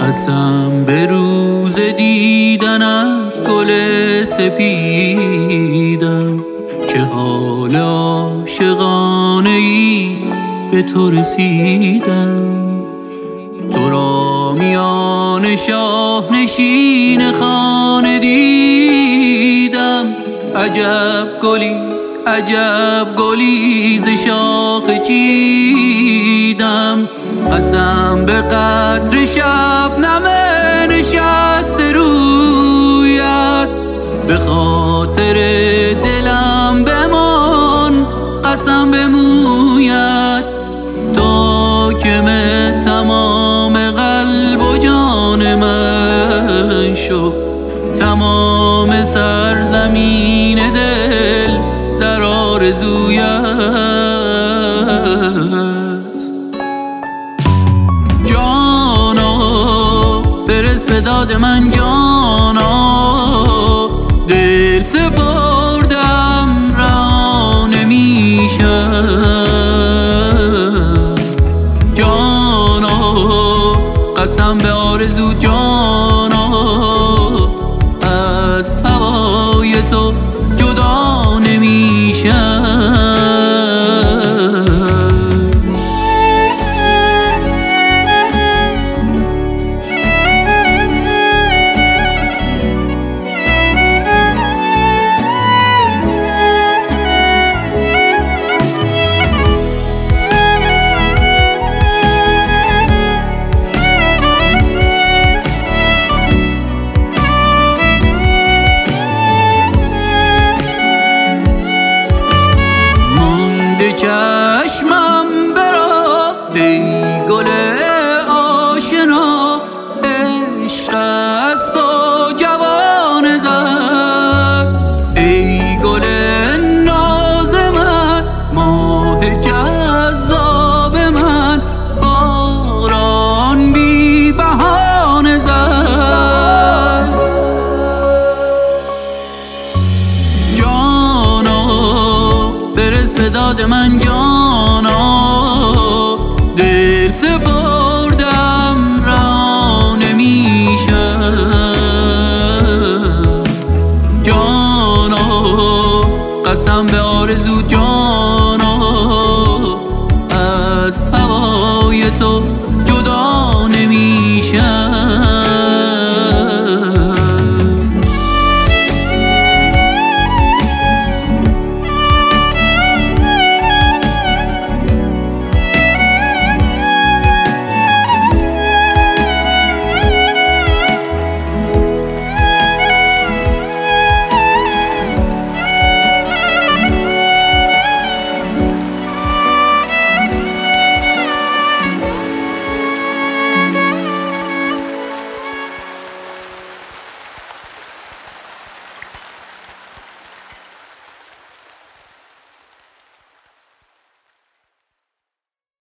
قسم به روز دیدنت گل سپیدم، چه حال عاشقانه ای به تو رسیدم. تو را میان شاه نشین خانه دیدم، عجب گلی ز شاخ چیدم. قسم به قطر شبنم نشسته رویت، به خاطر دلم بمان قسم به مویت. تا که تمام قلب و جان من شد، تمام سرزمین دل در آرزویت. جانا برس به داد من، جانا دل سپردم را نمیشم. جانا قسم به آرزو، جانا از هوای تو جدا نمیشم. چشمم